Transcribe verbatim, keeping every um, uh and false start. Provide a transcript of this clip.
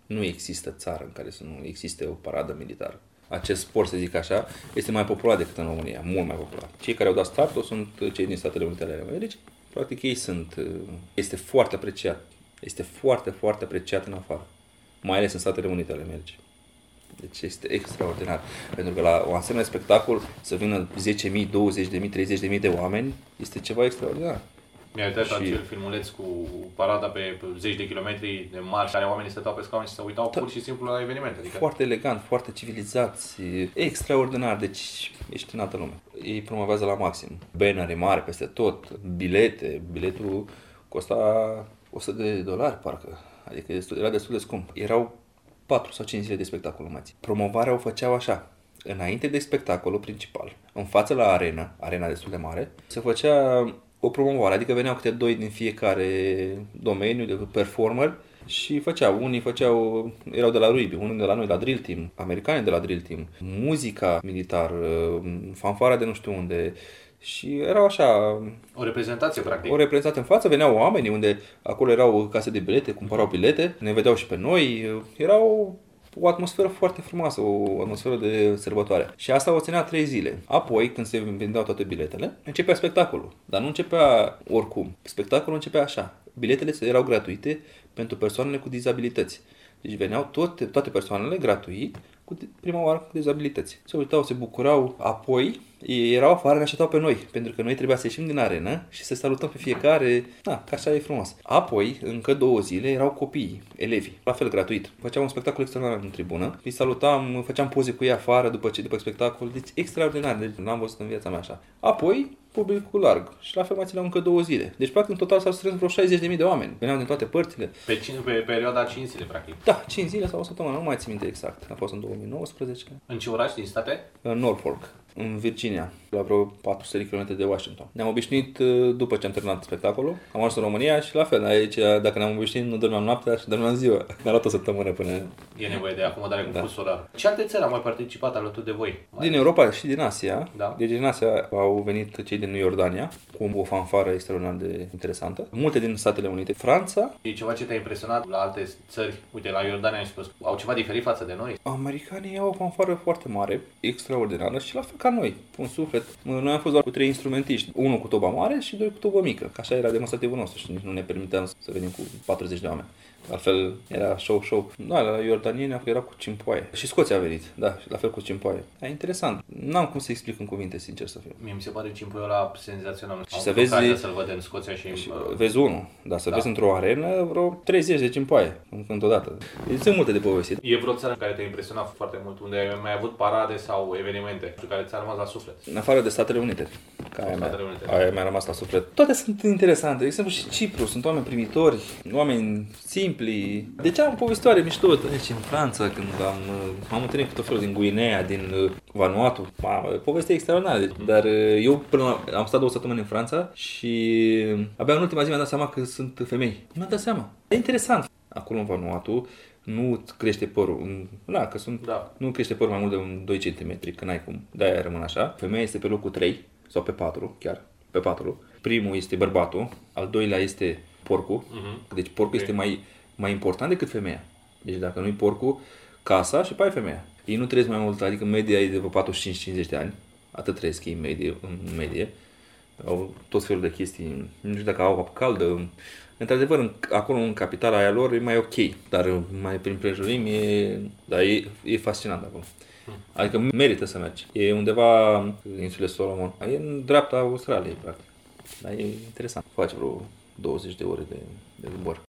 Nu există țară în care să nu existe o paradă militară. Acest sport, să zic așa, este mai popular decât în România, mult mai popular. Cei care au dat startul sunt cei din Statele Unite ale Americii. Practic ei sunt, este foarte apreciat. Este foarte, foarte apreciat în afară. Mai ales în Statele Unite ale Americii. Deci este extraordinar. Pentru că la un asemenea spectacol să vină zece mii, douăzeci de mii, treizeci de mii de oameni este ceva extraordinar. Mi-a uitat Și- acel filmuleț cu parada pe zeci de kilometri de marș, care oamenii stăteau pe scaune și se uitau Da. pur și simplu la eveniment. Adică Foarte elegant, foarte civilizați, extraordinar, deci ești în altă lume. Ei promovează la maxim. Bannere mari peste tot, bilete, biletul costa o sută de dolari parcă, adică destul- era destul de scump. Erau patru sau cinci zile de spectacol numai. Promovarea o făceau așa. Înainte de spectacolul principal, în față la arenă, arena destul de mare, se făcea o promovare, adică veneau câte doi din fiecare domeniu de performer și făceau, unii făceau, erau de la rugby, unii de la noi, la Drill Team, americani de la Drill Team, muzica militară, fanfara de nu știu unde și erau așa, o reprezentație, practic. o reprezentat în față, veneau oamenii unde acolo erau case de bilete, cumpărau bilete, ne vedeau și pe noi, erau o atmosferă foarte frumoasă, o atmosferă de sărbătoare. Și asta o ținea trei zile. Apoi, când se vindeau toate biletele, începea spectacolul. Dar nu începea oricum. Spectacolul începea așa. Biletele erau gratuite pentru persoanele cu dizabilități. Deci veneau toate, toate persoanele gratuit cu prima oară cu dizabilități. Se uitau, se bucurau. Apoi ei erau afară, ne așteptau pe noi, pentru că noi trebuia să ieșim din arenă și să salutăm pe fiecare. Da, că așa e frumos. Apoi, încă două zile, erau copiii, elevii, la fel gratuit. Făceam un spectacol extraordinar în tribună, îi salutam, făceam poze cu ei afară după ce după spectacol. Deci extraordinar, deci n-am văzut în viața mea așa. Apoi, publicul larg. Și la fel mai țineau încă două zile. Deci, practic, în total s-au strâns vreo șaizeci de mii de oameni. Veneau din toate părțile. Pe, cin- pe perioada cinci zile, practic. Da, cinci zile sau o săptămână, nu mai țin minte exact. A fost în două mii nouăsprezece. În ce oraș din state? În Norfolk, în Virginia, la vreo patru sute de kilometri de Washington. Ne-am obișnuit uh, după ce am terminat spectacolul. Am ajuns în România și la fel, aici, dacă ne-am obișnuit, nu dormeam noaptea și dormeam ziua. Ne-a luat o săptămână până... E nevoie de acomodare cu Da. fus solar. Ce alte țări au mai participat alături de voi? Mai Din Europa și din Asia. Da. Deci din Asia au venit cei din Iordania, cu o fanfară extraordinar de interesantă. Multe din Statele Unite. Franța. E ceva ce te-a impresionat la alte țări? Uite, la Iordania ai spus, au ceva diferit față de noi? Americanii au o fanfară foarte mare, extraordinară și la fel ca noi, un suflet. Noi am fost doar cu trei instrumentiști, unul cu toba mare și doi cu tobă mică, că așa era demonstrativul nostru și nici nu ne permiteam să venim cu patruzeci de oameni. Altfel era show, show. Da, la iordanieni era cu cimpoaie. Și Scoția a venit, da, și la fel cu cimpoaie. E interesant. N-am cum să explic în cuvinte, sincer să fiu. Mie mi se pare cimpuiul ăla senzațional. Și Am să avut vezi- ocazia să-l văd în Scoția și... Și uh, vezi unul, dar să Da. vezi într-o arenă vreo treizeci de cimpoaie, întotdeață. Deci sunt multe de povestit. E vreo țară care te-a impresionat foarte mult, unde ai mai avut parade sau evenimente și care ți-a rămas la suflet? În afară de Statele Unite, că aia mi-a, Statele Unite. aia mi-a rămas la suflet. Toate sunt interesante. De exemplu și Cipru, sunt oameni primitori, oameni simpli. De ce am povestitoare mișto? Deci în Franța, când am, m-am întâlnit cu tot felul din Guinea, din uh, Vanuatu, mamă, poveste extraordinară. Deci, dar uh, eu până la, am stat două săptămâni în Franța și abia în ultima zi mi-am dat seama că sunt femei. Nu mi-am dat seama. E interesant. Acolo în Vanuatu nu îți crește părul. Da, că sunt, Da. nu crește părul mai mult de un doi centimetri, că n-ai cum. De-aia rămân așa. Femeia este pe locul trei sau pe patru, chiar pe patru. Primul este bărbatul, al doilea este porcul. Mhm. Deci porcul Ok. este mai, mai important decât femeia. Deci dacă nu-i porcul, casa și pe aia femeia. Ei nu trăiesc mai mult, adică media e de vreo patruzeci și cinci cincizeci de ani. Atât trăiesc ei în medie, în medie. Au tot felul de chestii, nu știu dacă au apă caldă. Într-adevăr, în, acolo în capitala aia lor e mai ok, dar mai prin prejurimi e, dar e, e fascinant acolo. Adică merită să mergi. E undeva în insulele Solomon. E în dreapta Australiei, practic. Dar e interesant. Face vreo douăzeci de ore de, de zbor.